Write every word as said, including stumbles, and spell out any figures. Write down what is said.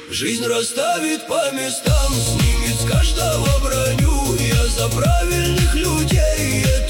Жизнь расставит по местам, снимет с каждого броню. Я за правильных людей.